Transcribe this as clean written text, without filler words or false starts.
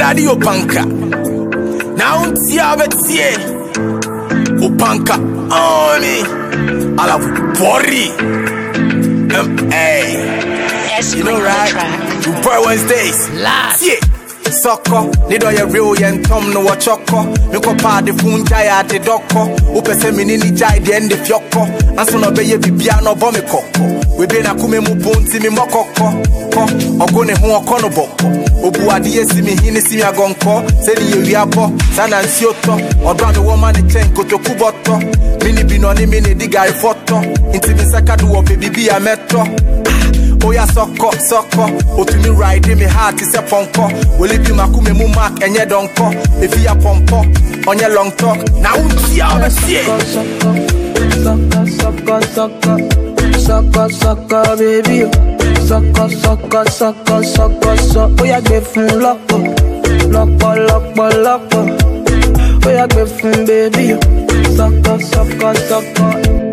Daddy Opanka. Now tia betie. Opanka on me. I love worry. Hey. You know right? You boy Wednesdays. Last. Yeah. Soko, need all your real yen tom no wa choco. Nko pa de funja ya de doko. Upe se minini jai de end of yoko. Anso no be ye bibia no bomb koko. We be na kume mu bunti mi mokoko. Ko, ogone hu okono boko. Obu adie si mi hini si mi agonko. Se di ye wiapo, sana nsioto. Odwa me woman e chen koto kuboto. Mini binoni mini di gari foto. Inti mi sakadu wo baby a meto. Oya soko, otumi ride me heart is a ponko. Will it be makume mu mark and ye donko? If you a pompo, on your long talk. Now see how I see it. Soko, baby. Soko. Oya give from loco. Oya give from baby. Soko.